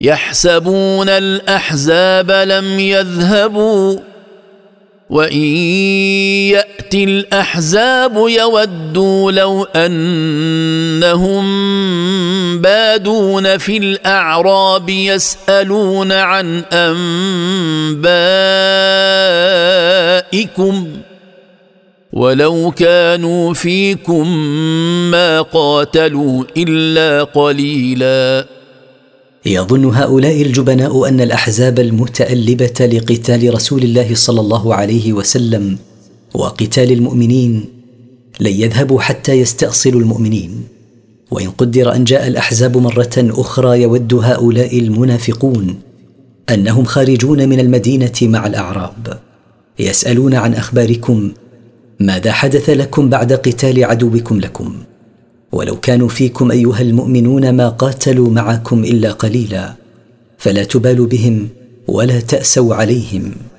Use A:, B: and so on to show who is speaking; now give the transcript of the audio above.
A: يحسبون الأحزاب لم يذهبوا وإن يأتي الأحزاب يودوا لو أنهم بادون في الأعراب يسألون عن أنبائكم ولو كانوا فيكم ما قاتلوا إلا قليلا.
B: يظن هؤلاء الجبناء أن الأحزاب المتألبة لقتال رسول الله صلى الله عليه وسلم وقتال المؤمنين لن يذهبوا حتى يستأصلوا المؤمنين، وإن قدر أن جاء الأحزاب مرة أخرى يود هؤلاء المنافقون أنهم خارجون من المدينة مع الأعراب يسألون عن أخباركم ماذا حدث لكم بعد قتال عدوكم لكم، ولو كانوا فيكم أيها المؤمنون ما قاتلوا معكم إلا قليلا، فلا تبالوا بهم ولا تأسوا عليهم.